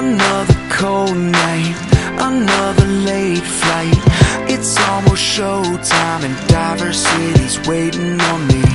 Another cold night, another late flight. It's almost showtime and Diver's City's waiting on me